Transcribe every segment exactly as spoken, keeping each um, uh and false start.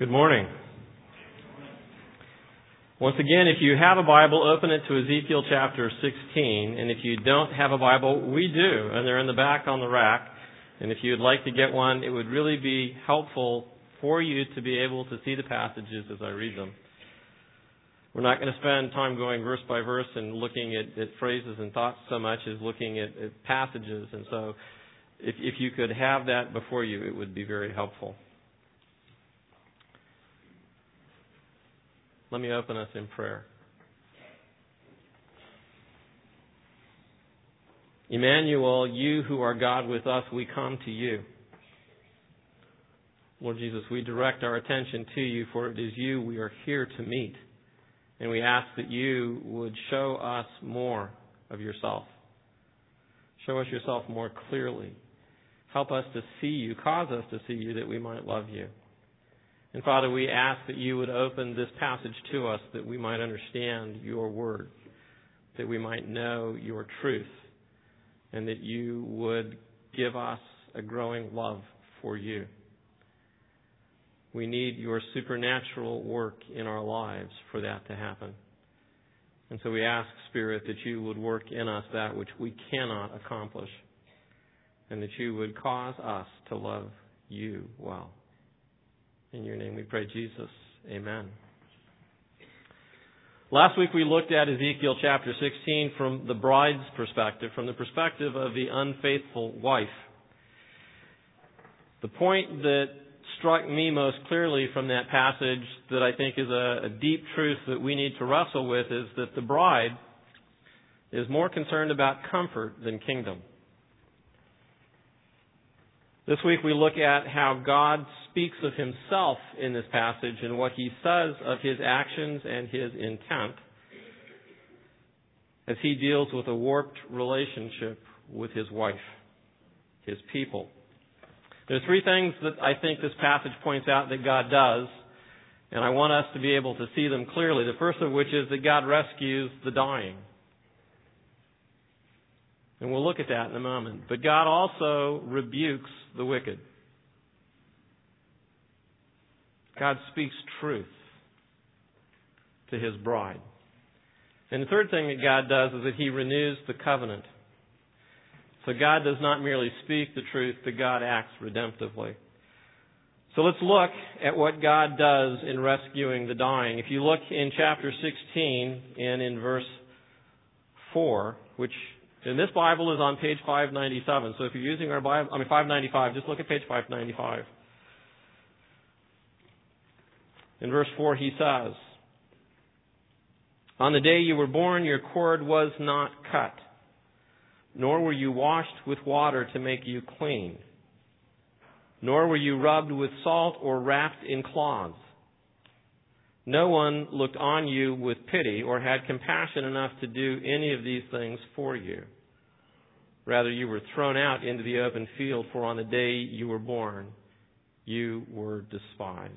Good morning. Once again, if you have a Bible, open it to Ezekiel chapter sixteen. And if you don't have a Bible, we do. And they're in the back on the rack. And if you'd like to get one, it would really be helpful for you to be able to see the passages as I read them. We're not going to spend time going verse by verse and looking at, at phrases and thoughts so much as looking at, at passages. And so if, if you could have that before you, it would be very helpful. Let me open us in prayer. Emmanuel, you who are God with us, we come to you. Lord Jesus, we direct our attention to you, for it is you we are here to meet. And we ask that you would show us more of yourself. Show us yourself more clearly. Help us to see you, cause us to see you, that we might love you. And Father, we ask that you would open this passage to us, that we might understand your word, that we might know your truth, and that you would give us a growing love for you. We need your supernatural work in our lives for that to happen. And so we ask, Spirit, that you would work in us that which we cannot accomplish, and that you would cause us to love you well. In your name we pray, Jesus. Amen. Last week we looked at Ezekiel chapter sixteen from the bride's perspective, from the perspective of the unfaithful wife. The point that struck me most clearly from that passage that I think is a, a deep truth that we need to wrestle with is that the bride is more concerned about comfort than kingdom. This week we look at how God speaks of himself in this passage and what he says of his actions and his intent as he deals with a warped relationship with his wife, his people. There are three things that I think this passage points out that God does, and I want us to be able to see them clearly. The first of which is that God rescues the dying. And we'll look at that in a moment. But God also rebukes the wicked. God speaks truth to his bride. And the third thing that God does is that he renews the covenant. So God does not merely speak the truth, but God acts redemptively. So let's look at what God does in rescuing the dying. If you look in chapter sixteen and in verse four, which in this Bible is on page five ninety-seven. So if you're using our Bible, I mean five ninety-five, just look at page five ninety-five. In verse four he says, "On the day you were born, your cord was not cut, nor were you washed with water to make you clean, nor were you rubbed with salt or wrapped in cloths. No one looked on you with pity or had compassion enough to do any of these things for you. Rather, you were thrown out into the open field, for on the day you were born, you were despised."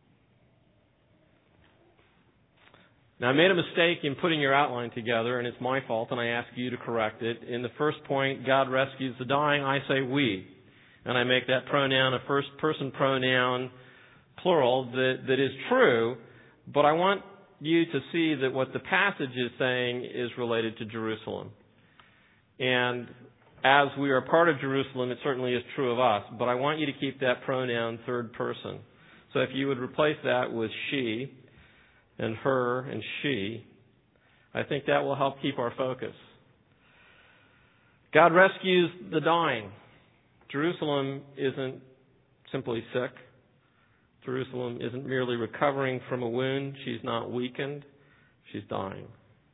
Now, I made a mistake in putting your outline together, and it's my fault, and I ask you to correct it. In the first point, God rescues the dying, I say we. And I make that pronoun a first-person pronoun, plural, that, that is true. But I want you to see that what the passage is saying is related to Jerusalem. And as we are part of Jerusalem, it certainly is true of us. But I want you to keep that pronoun third person. So if you would replace that with she and her and she, I think that will help keep our focus. God rescues the dying. Jerusalem isn't simply sick. Jerusalem isn't merely recovering from a wound. She's not weakened. She's dying.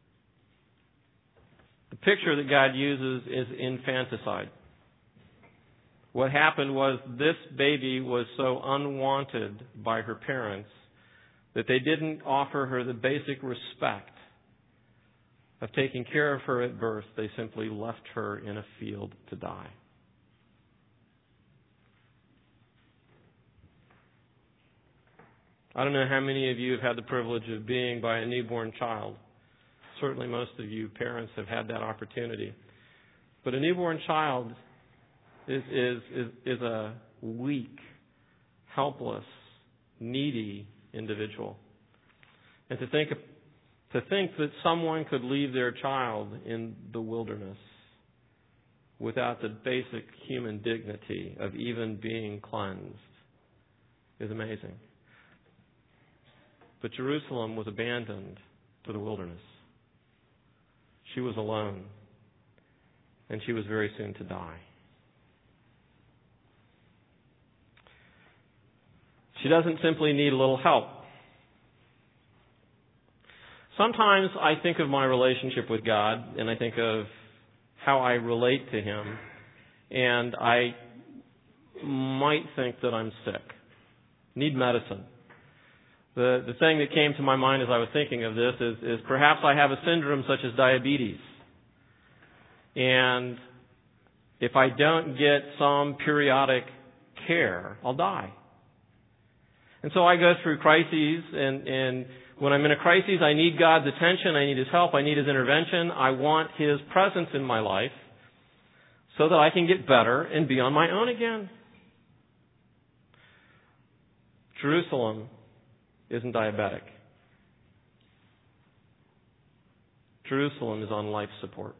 The picture that God uses is infanticide. What happened was this baby was so unwanted by her parents that they didn't offer her the basic respect of taking care of her at birth. They simply left her in a field to die. I don't know how many of you have had the privilege of being by a newborn child. Certainly most of you parents have had that opportunity. But a newborn child is, is, is, is a weak, helpless, needy individual. And to think, to think that someone could leave their child in the wilderness without the basic human dignity of even being cleansed is amazing. But Jerusalem was abandoned to the wilderness. She was alone, and she was very soon to die. She doesn't simply need a little help. Sometimes I think of my relationship with God, and I think of how I relate to Him, and I might think that I'm sick, need medicine. The the thing that came to my mind as I was thinking of this is, is perhaps I have a syndrome such as diabetes. And if I don't get some periodic care, I'll die. And so I go through crises, and, and when I'm in a crisis, I need God's attention, I need His help, I need His intervention, I want His presence in my life so that I can get better and be on my own again. Jerusalem isn't diabetic. Jerusalem is on life support.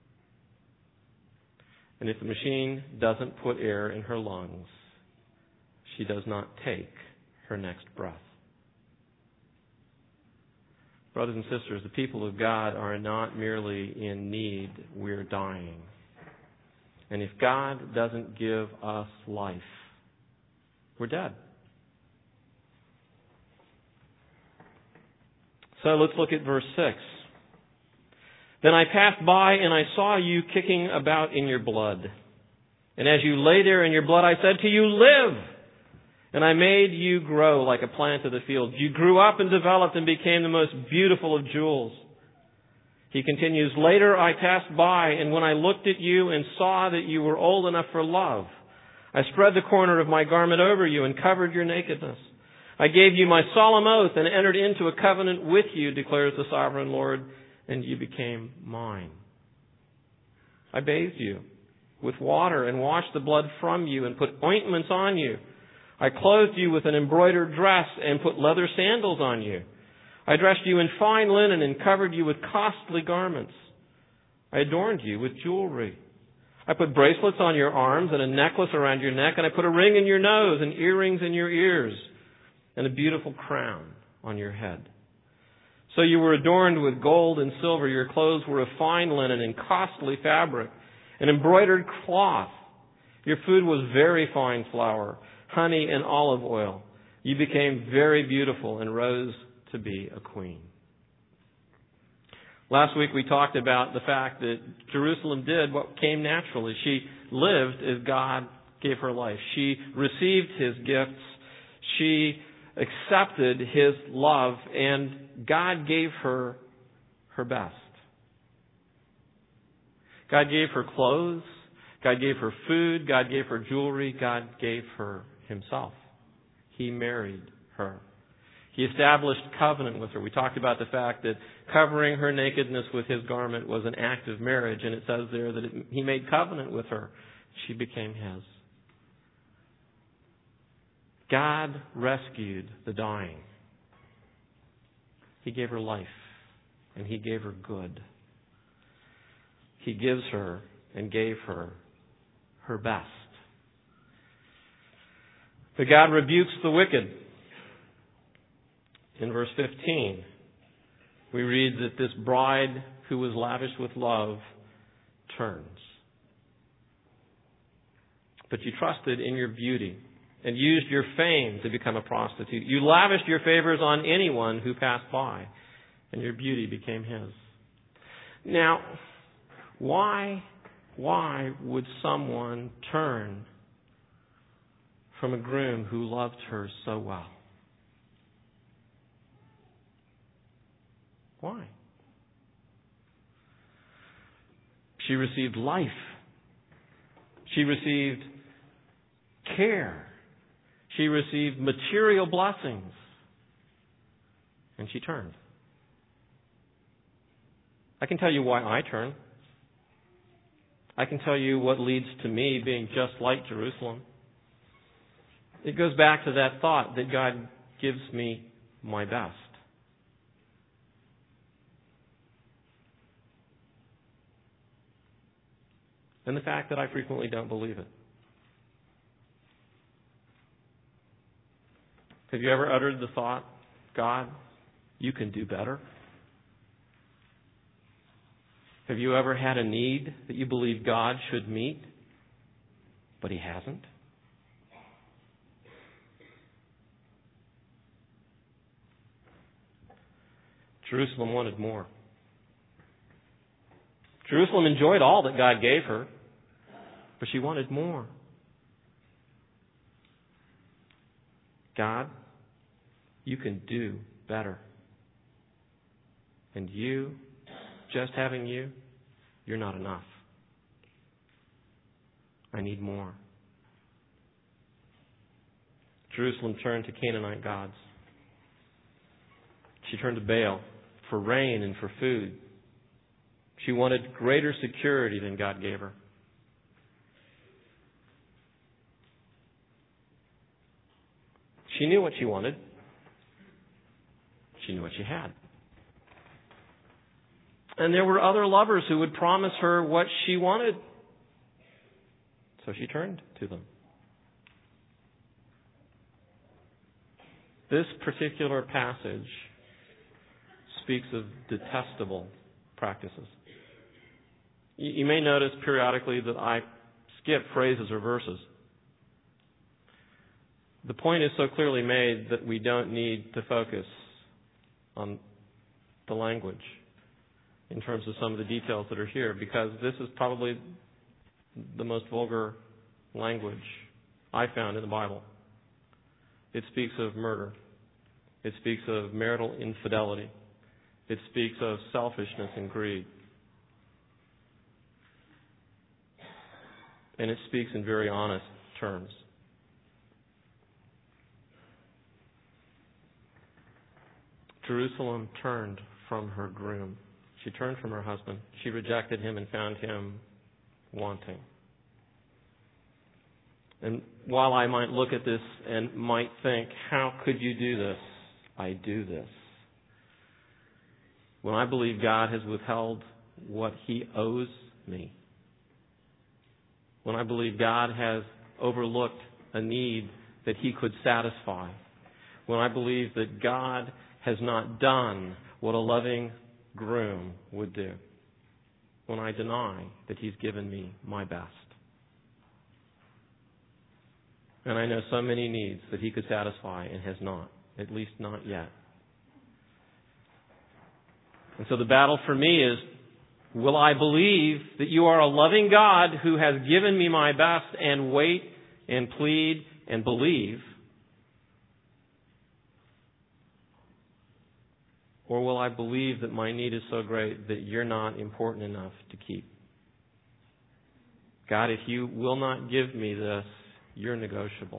And if the machine doesn't put air in her lungs, she does not take her next breath. Brothers and sisters, the people of God are not merely in need, we're dying. And if God doesn't give us life, we're dead. So let's look at verse six. Then I passed by and I saw you kicking about in your blood. And as you lay there in your blood, I said to you, live! And I made you grow like a plant of the field. You grew up and developed and became the most beautiful of jewels. He continues, later I passed by, and when I looked at you and saw that you were old enough for love, I spread the corner of my garment over you and covered your nakedness. I gave you my solemn oath and entered into a covenant with you, declares the sovereign Lord, and you became mine. I bathed you with water and washed the blood from you and put ointments on you. I clothed you with an embroidered dress and put leather sandals on you. I dressed you in fine linen and covered you with costly garments. I adorned you with jewelry. I put bracelets on your arms and a necklace around your neck, and I put a ring in your nose and earrings in your ears and a beautiful crown on your head. So you were adorned with gold and silver. Your clothes were of fine linen and costly fabric, an embroidered cloth. Your food was very fine flour, honey and olive oil. You became very beautiful and rose to be a queen. Last week we talked about the fact that Jerusalem did what came naturally. She lived as God gave her life. She received His gifts. She accepted His love, and God gave her her best. God gave her clothes. God gave her food. God gave her jewelry. God gave her Himself. He married her. He established covenant with her. We talked about the fact that covering her nakedness with His garment was an act of marriage, and it says there that it, He made covenant with her. She became His. God rescued the dying. He gave her life, and He gave her good. He gives her and gave her her best. But God rebukes the wicked. In verse fifteen, we read that this bride who was lavished with love turns. But you trusted in your beauty and used your fame to become a prostitute. You lavished your favors on anyone who passed by, and your beauty became his. Now, why, why would someone turn from a groom who loved her so well? Why? She received life. She received care. She received material blessings. And she turned. I can tell you why I turn. I can tell you what leads to me being just like Jerusalem. It goes back to that thought that God gives me my best. And the fact that I frequently don't believe it. Have you ever uttered the thought, God, you can do better? Have you ever had a need that you believe God should meet, but He hasn't? Jerusalem wanted more. Jerusalem enjoyed all that God gave her, but she wanted more. God, you can do better. And you, just having you, you're not enough. I need more. Jerusalem turned to Canaanite gods. She turned to Baal for rain and for food. She wanted greater security than God gave her. She knew what she wanted. She knew what she had. And there were other lovers who would promise her what she wanted. So she turned to them. This particular passage speaks of detestable practices. You may notice periodically that I skip phrases or verses. The point is so clearly made that we don't need to focus on the language in terms of some of the details that are here, because this is probably the most vulgar language I found in the Bible. It speaks of murder. It speaks of marital infidelity. It speaks of selfishness and greed. And it speaks in very honest terms. Jerusalem turned from her groom. She turned from her husband. She rejected him and found him wanting. And while I might look at this and might think, how could you do this? I do this. When I believe God has withheld what He owes me. When I believe God has overlooked a need that He could satisfy. When I believe that God has not done what a loving groom would do. When I deny that He's given me my best. And I know so many needs that He could satisfy and has not, at least not yet. And so the battle for me is, will I believe that you are a loving God who has given me my best and wait and plead and believe? Or will I believe that my need is so great that you're not important enough to keep? God, if you will not give me this, you're negotiable.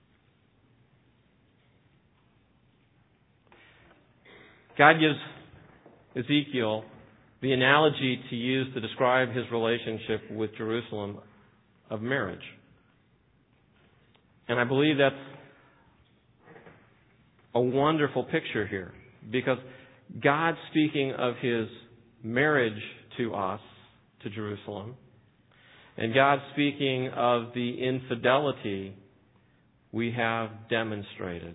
God gives Ezekiel the analogy to use to describe his relationship with Jerusalem of marriage. And I believe that's a wonderful picture here, because God, speaking of His marriage to us, to Jerusalem, and God speaking of the infidelity we have demonstrated,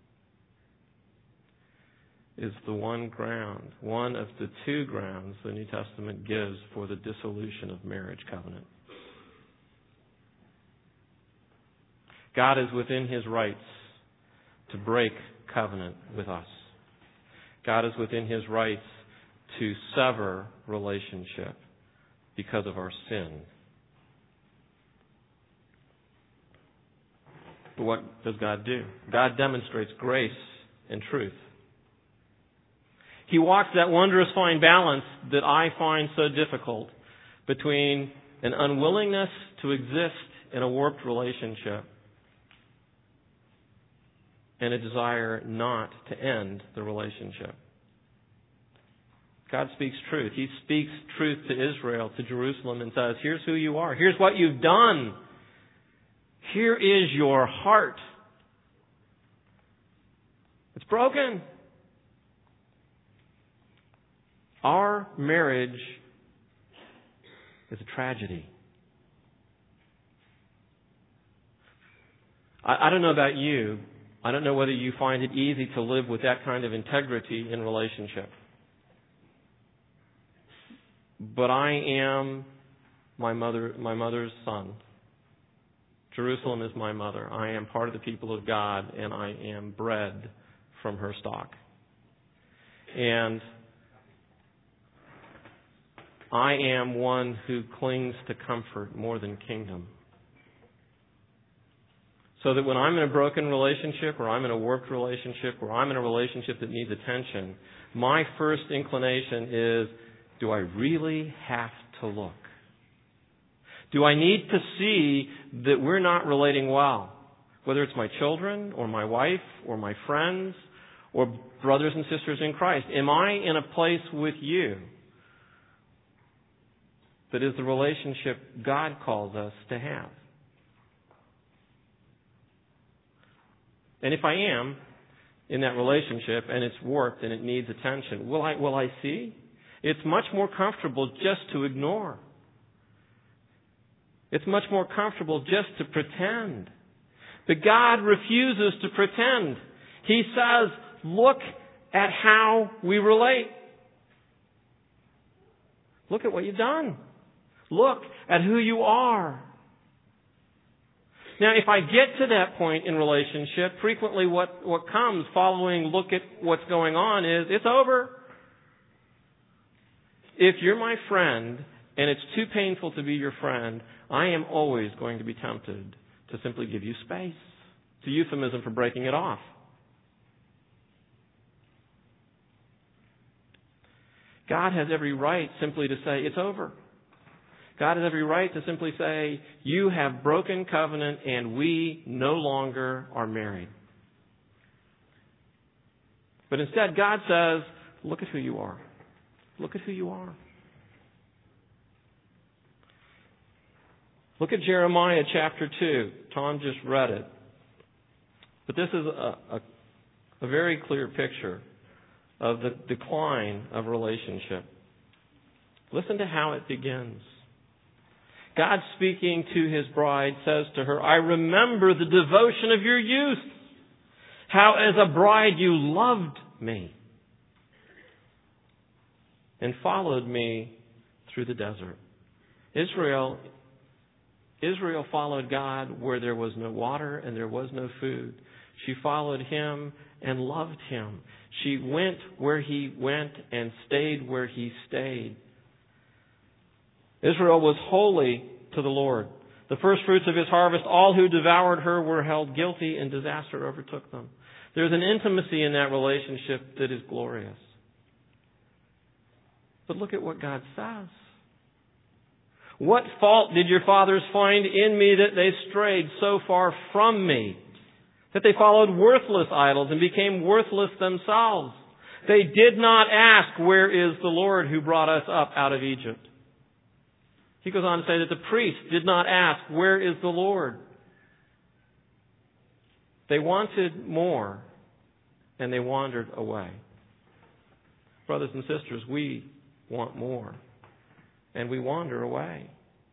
is the one ground, one of the two grounds the New Testament gives for the dissolution of marriage covenant. God is within His rights to break covenant with us. God is within His rights to sever relationship because of our sin. But what does God do? God demonstrates grace and truth. He walks that wondrous fine balance that I find so difficult between an unwillingness to exist in a warped relationship and a desire not to end the relationship. God speaks truth. He speaks truth to Israel, to Jerusalem, and says, here's who you are. Here's what you've done. Here is your heart. It's broken. Our marriage is a tragedy. I, I don't know about you. I don't know whether you find it easy to live with that kind of integrity in relationship. But I am my mother, my mother's son. Jerusalem is my mother. I am part of the people of God, and I am bred from her stock. And I am one who clings to comfort more than kingdom. So that when I'm in a broken relationship, or I'm in a warped relationship, or I'm in a relationship that needs attention, my first inclination is, do I really have to look? Do I need to see that we're not relating well? Whether it's my children, or my wife, or my friends, or brothers and sisters in Christ. Am I in a place with you that is the relationship God calls us to have? And if I am in that relationship and it's warped and it needs attention, will I, will I see? It's much more comfortable just to ignore. It's much more comfortable just to pretend. But God refuses to pretend. He says, look at how we relate. Look at what you've done. Look at who you are. Now, if I get to that point in relationship, frequently what, what comes following look at what's going on is, it's over. If you're my friend and it's too painful to be your friend, I am always going to be tempted to simply give you space. It's a euphemism for breaking it off. God has every right simply to say, it's over. God has every right to simply say, you have broken covenant and we no longer are married. But instead, God says, look at who you are. Look at who you are. Look at Jeremiah chapter two. Tom just read it. But this is a, a, a very clear picture of the decline of relationship. Listen to how it begins. God, speaking to His bride, says to her, I remember the devotion of your youth, how as a bride you loved me and followed me through the desert. Israel, Israel followed God where there was no water and there was no food. She followed Him and loved Him. She went where He went and stayed where He stayed. Israel was holy to the Lord. The first fruits of His harvest, all who devoured her were held guilty and disaster overtook them. There's an intimacy in that relationship that is glorious. But look at what God says. What fault did your fathers find in me that they strayed so far from me? That they followed worthless idols and became worthless themselves. They did not ask, where is the Lord who brought us up out of Egypt? He goes on to say that the priests did not ask, where is the Lord? They wanted more, and they wandered away. Brothers and sisters, we want more, and we wander away.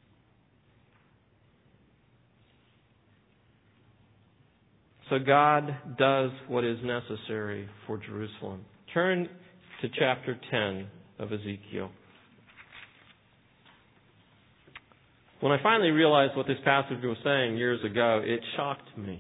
So God does what is necessary for Jerusalem. Turn to chapter ten of Ezekiel. When I finally realized what this passage was saying years ago, it shocked me.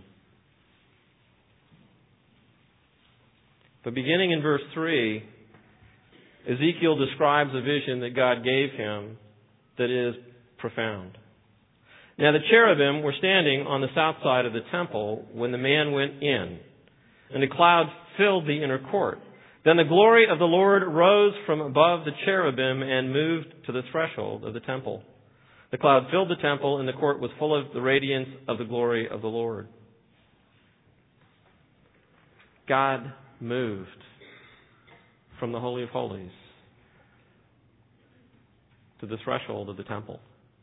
But beginning in verse three, Ezekiel describes a vision that God gave him that is profound. Now the cherubim were standing on the south side of the temple when the man went in, and the cloud filled the inner court. Then the glory of the Lord rose from above the cherubim and moved to the threshold of the temple. The cloud filled the temple, and the court was full of the radiance of the glory of the Lord. God moved from the Holy of Holies to the threshold of the temple.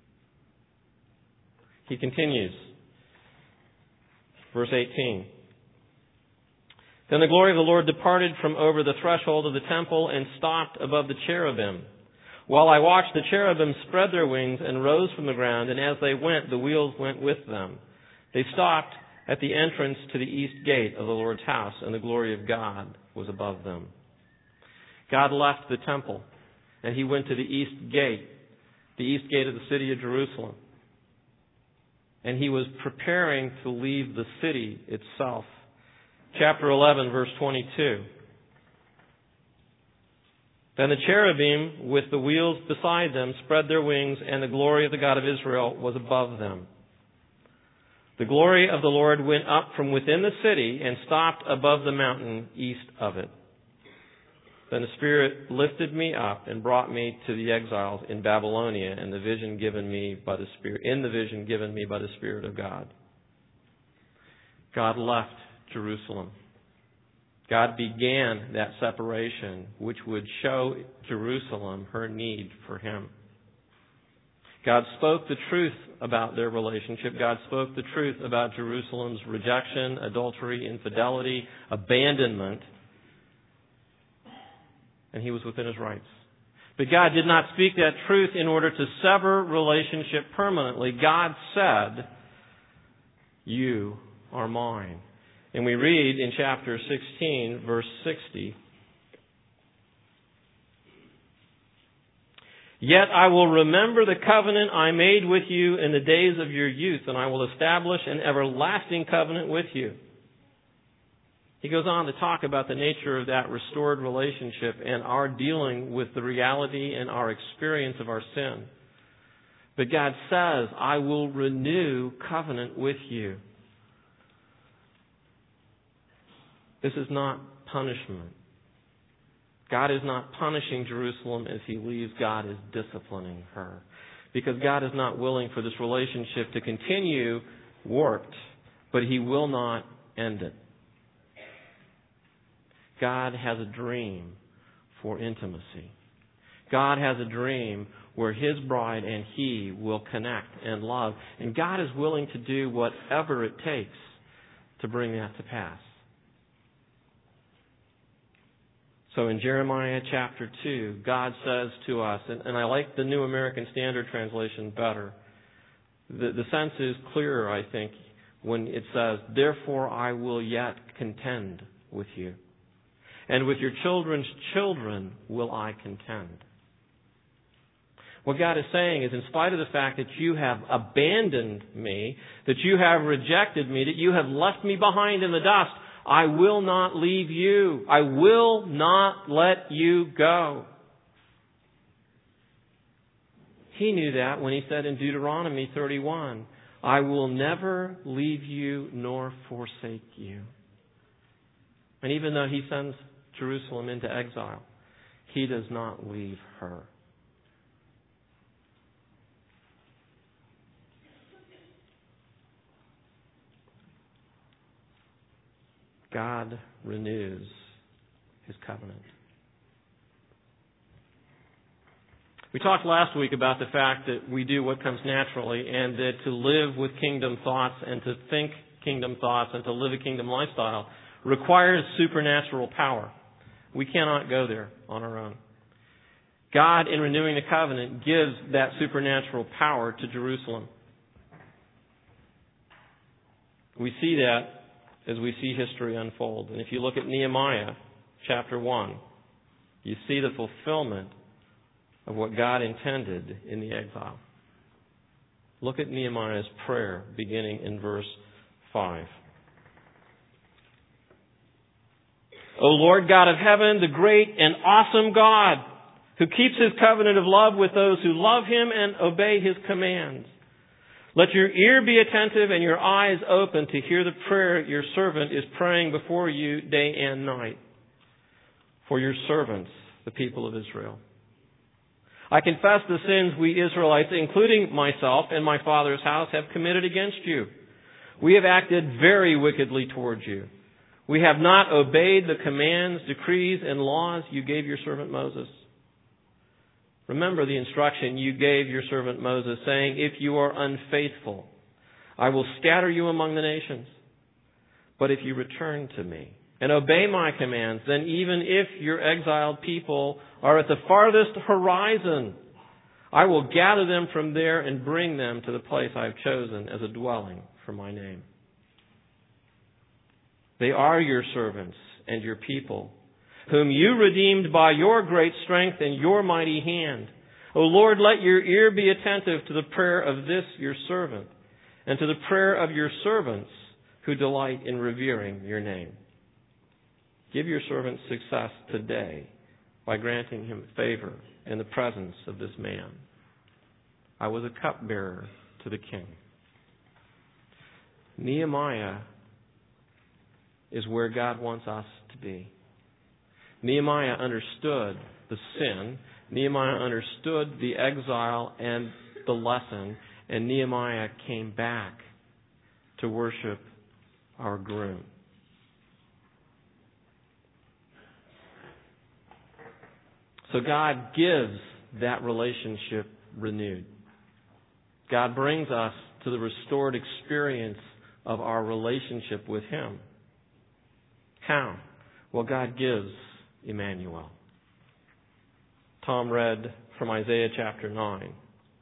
He continues, verse eighteen. Then the glory of the Lord departed from over the threshold of the temple and stopped above the cherubim. While I watched, the cherubim spread their wings and rose from the ground, and as they went, the wheels went with them. They stopped at the entrance to the east gate of the Lord's house, and the glory of God was above them. God left the temple, and He went to the east gate, the east gate of the city of Jerusalem. And He was preparing to leave the city itself. Chapter eleven, verse twenty-two. Then the cherubim with the wheels beside them spread their wings, and the glory of the God of Israel was above them. The glory of the Lord went up from within the city and stopped above the mountain east of it. Then the Spirit lifted me up and brought me to the exiles in Babylonia, and the vision given me by the Spirit, in the vision given me by the Spirit of God. God left Jerusalem. God began that separation, which would show Jerusalem her need for Him. God spoke the truth about their relationship. God spoke the truth about Jerusalem's rejection, adultery, infidelity, abandonment. And He was within His rights. But God did not speak that truth in order to sever relationship permanently. God said, "You are mine." And we read in chapter sixteen, verse sixty, "Yet I will remember the covenant I made with you in the days of your youth, and I will establish an everlasting covenant with you." He goes on to talk about the nature of that restored relationship and our dealing with the reality and our experience of our sin. But God says, "I will renew covenant with you." This is not punishment. God is not punishing Jerusalem as He leaves. God is disciplining her. Because God is not willing for this relationship to continue warped, but He will not end it. God has a dream for intimacy. God has a dream where His bride and He will connect and love. And God is willing to do whatever it takes to bring that to pass. So in Jeremiah chapter two, God says to us, and, and I like the New American Standard Translation better. The, the sense is clearer, I think, when it says, "Therefore I will yet contend with you. And with your children's children will I contend." What God is saying is, in spite of the fact that you have abandoned me, that you have rejected me, that you have left me behind in the dust, I will not leave you. I will not let you go. He knew that when He said in Deuteronomy thirty-one, "I will never leave you nor forsake you." And even though He sends Jerusalem into exile, He does not leave her. God renews His covenant. We talked last week about the fact that we do what comes naturally, and that to live with kingdom thoughts and to think kingdom thoughts and to live a kingdom lifestyle requires supernatural power. We cannot go there on our own. God, in renewing the covenant, gives that supernatural power to Jerusalem. We see that as we see history unfold. And if you look at Nehemiah chapter one, you see the fulfillment of what God intended in the exile. Look at Nehemiah's prayer beginning in verse five. "O Lord God of heaven, the great and awesome God, who keeps His covenant of love with those who love Him and obey His commands. Let your ear be attentive and your eyes open to hear the prayer your servant is praying before you day and night for your servants, the people of Israel. I confess the sins we Israelites, including myself and my father's house, have committed against you. We have acted very wickedly towards you. We have not obeyed the commands, decrees, and laws you gave your servant Moses. Remember the instruction you gave your servant Moses, saying, if you are unfaithful, I will scatter you among the nations. But if you return to me and obey my commands, then even if your exiled people are at the farthest horizon, I will gather them from there and bring them to the place I have chosen as a dwelling for my name. They are your servants and your people, whom you redeemed by your great strength and your mighty hand. O Lord, let your ear be attentive to the prayer of this your servant, and to the prayer of your servants who delight in revering your name. Give your servant success today by granting him favor in the presence of this man. I was a cupbearer to the king. Nehemiah is where God wants us to be. Nehemiah understood the sin. Nehemiah understood the exile and the lesson. And Nehemiah came back to worship our groom. So God gives that relationship renewed. God brings us to the restored experience of our relationship with Him. How? Well, God gives Emmanuel. Tom read from Isaiah chapter nine.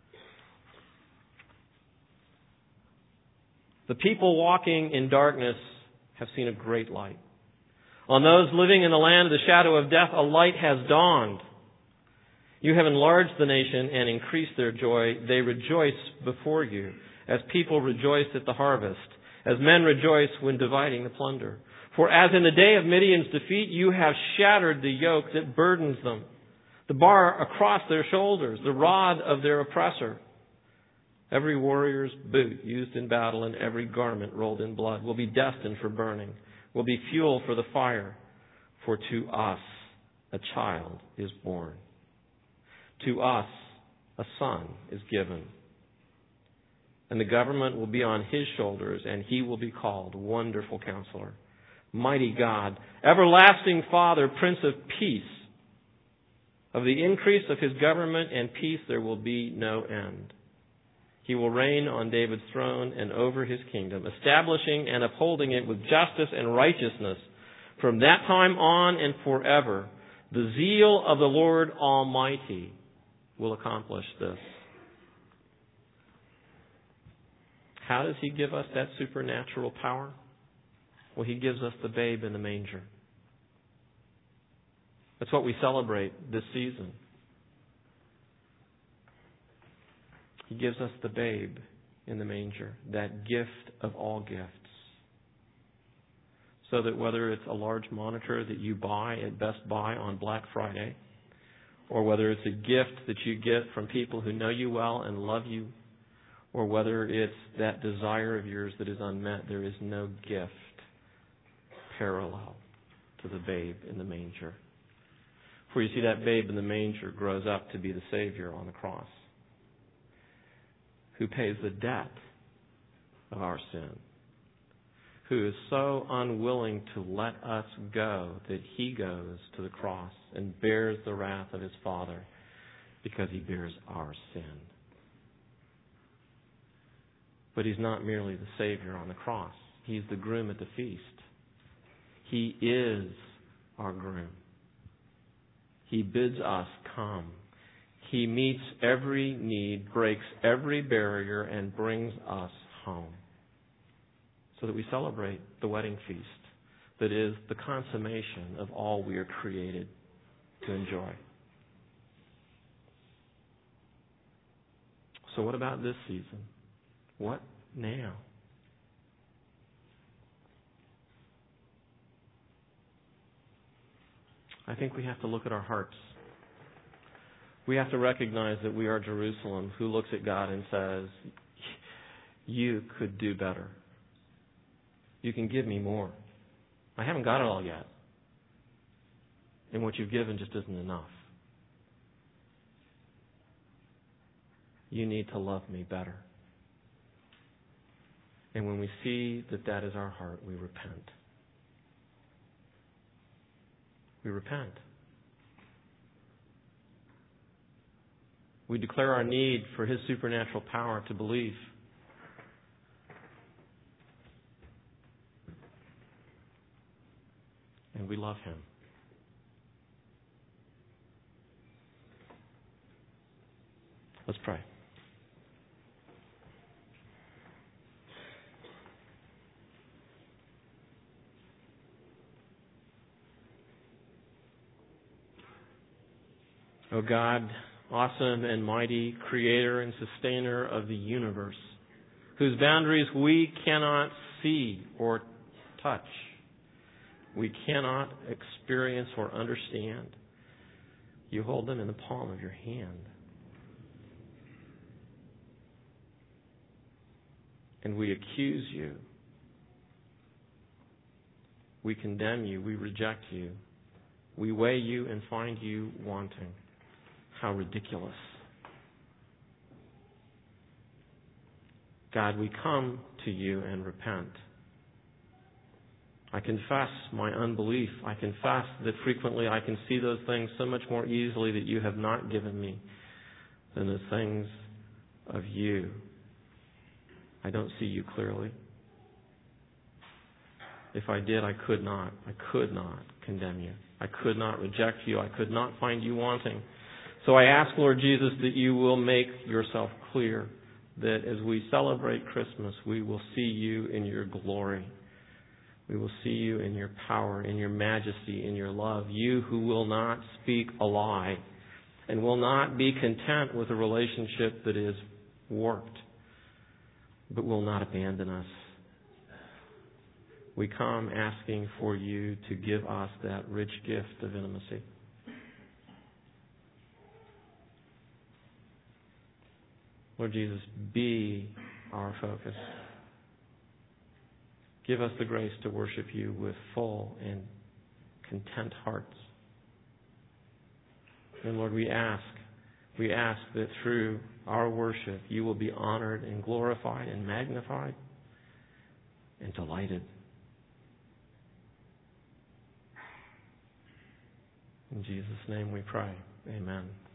The people walking in darkness have seen a great light. On those living in the land of the shadow of death, a light has dawned. You have enlarged the nation and increased their joy. They rejoice before you, as people rejoice at the harvest, as men rejoice when dividing the plunder. For as in the day of Midian's defeat, you have shattered the yoke that burdens them, the bar across their shoulders, the rod of their oppressor. Every warrior's boot used in battle and every garment rolled in blood will be destined for burning, will be fuel for the fire. For to us a child is born. To us a son is given. And the government will be on his shoulders, and he will be called Wonderful Counselor, Mighty God, Everlasting Father, Prince of Peace. Of the increase of his government and peace there will be no end. He will reign on David's throne and over his kingdom, establishing and upholding it with justice and righteousness from that time on and forever. The zeal of the Lord Almighty will accomplish this. How does He give us that supernatural power? Well, He gives us the babe in the manger. That's what we celebrate this season. He gives us the babe in the manger, that gift of all gifts. So that whether it's a large monitor that you buy at Best Buy on Black Friday, or whether it's a gift that you get from people who know you well and love you, or whether it's that desire of yours that is unmet, there is no gift parallel to the babe in the manger. For you see, that babe in the manger grows up to be the Savior on the cross, who pays the debt of our sin, who is so unwilling to let us go that He goes to the cross and bears the wrath of His Father because He bears our sin. But He's not merely the Savior on the cross. He's the groom at the feast. He is our groom. He bids us come. He meets every need, breaks every barrier, and brings us home. So that we celebrate the wedding feast that is the consummation of all we are created to enjoy. So what about this season? What now? I think we have to look at our hearts. We have to recognize that we are Jerusalem, who looks at God and says, you could do better. You can give me more. I haven't got it all yet. And what you've given just isn't enough. You need to love me better. And when we see that that is our heart, we repent. We repent. We declare our need for His supernatural power to believe. we love Him. Let's pray. O God, awesome and mighty Creator and Sustainer of the universe, whose boundaries we cannot see or touch, we cannot experience or understand. You hold them in the palm of your hand. And we accuse you. We condemn you. We reject you. We weigh you and find you wanting. How ridiculous. God, we come to you and repent. I confess my unbelief. I confess that frequently I can see those things so much more easily that you have not given me than the things of you. I don't see you clearly. If I did, I could not. I could not condemn you. I could not reject you. I could not find you wanting. So I ask, Lord Jesus, that you will make yourself clear, that as we celebrate Christmas, we will see you in your glory. We will see you in your power, in your majesty, in your love. You who will not speak a lie and will not be content with a relationship that is warped, but will not abandon us. We come asking for you to give us that rich gift of intimacy. Lord Jesus, be our focus. Give us the grace to worship you with full and content hearts. And Lord, we ask, we ask that through our worship, you will be honored and glorified and magnified and delighted. In Jesus' name we pray. Amen.